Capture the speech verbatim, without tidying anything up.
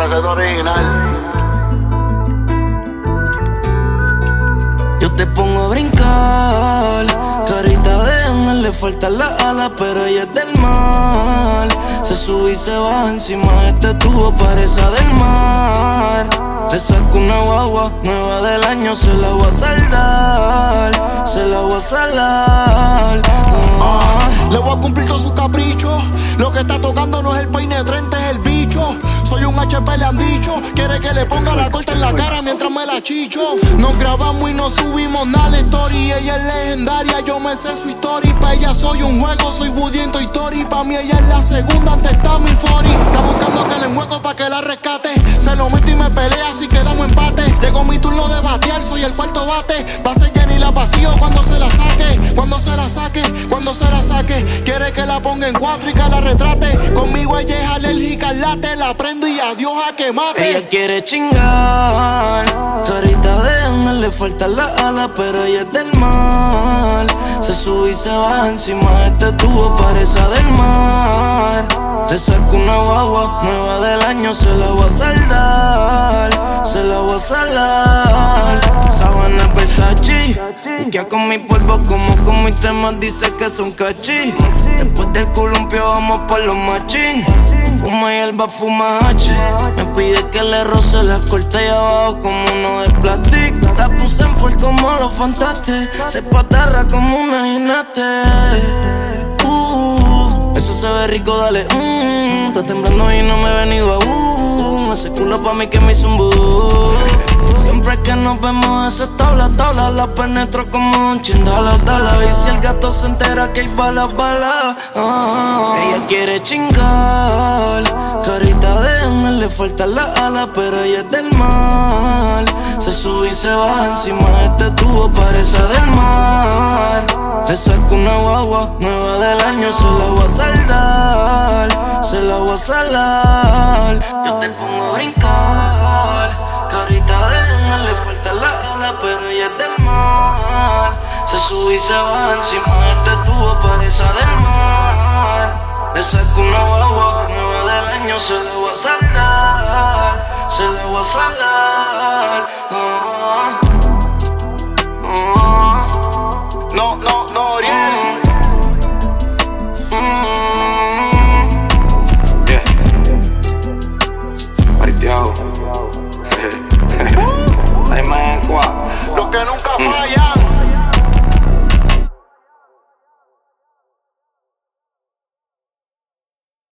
quedó original. Yo te pongo a brincar, carita de ángel, le faltan las alas, pero ella es del mal. Se sube y se baja encima de este tubo, parece del mar. Le saco una guagua nueva del año, se la voy a saldar, se la voy a salar. Ah, le voy a cumplir con su capricho. Lo que está tocando no es el peine treinta, es el bicho. Soy un H P, le han dicho. Quiere que le ponga la torta en la cara mientras me la chicho. Nos grabamos y nos subimos nada la story. Ella es legendaria, yo me sé su historia. Pa' ella soy un juego, soy Woody en Toy Story. Pa' mí ella es la segunda, antes está mi forty. Está buscando que le enhueco pa' que la rescate. Se lo meto y me pelea, así que damos empate. Llegó mi turno de batear, soy el cuarto bate. Va a ser Jenny la vacío cuando se la saque. Cuando se la saque, cuando se la saque. Quiere que la ponga en cuatro y que la retrate. Conmigo ella es alérgica al late. La prendo y adiós a que mate. Ella quiere chingar, carita de ángel, le faltan las alas, pero ella es del mal. Se sube y se baja encima de este tubo, parece del mar. Le saco una guagua nueva del año, se la voy a saldar, se la voy a salar. Sabana Versace, ya con mi polvo como con mis temas dice que son cachis. Después del columpio vamos por los machín. Fuma y él va a fumar H. Me pide que le roce las cortes y abajo como uno de plástico. La puse en full como los fantastes. Se patarra como una gimnaste. Uh, eso se ve rico, dale. Mm, está temblando y no me he venido a uh. Ese culo pa' mí que me hizo un boo. Siempre que nos vemos esa tabla, tabla, la penetro como un chindala, dala. Y si el gato se entera que hay balas, balas. Ah, ella quiere chingar, carita de ángel, le faltan las alas, pero ella es del mal. Se sube y se baja encima de este tubo, parece del mar. Le saco una guagua nueva del año, se la voy a saldar, se la voy a salar. Yo te pongo a brincar, carita de ángel, le falta la ala, pero ella es del mar. Se sube y se baja encima de este tubo, parece del mar. Le saco una guagua nueva del año, se la voy a saldar, se la voy a salar. Ah, Ah, No, no, no, Oriel. mm, Yeah. Mariteado. Ay, man, guau. Lo que nunca falla.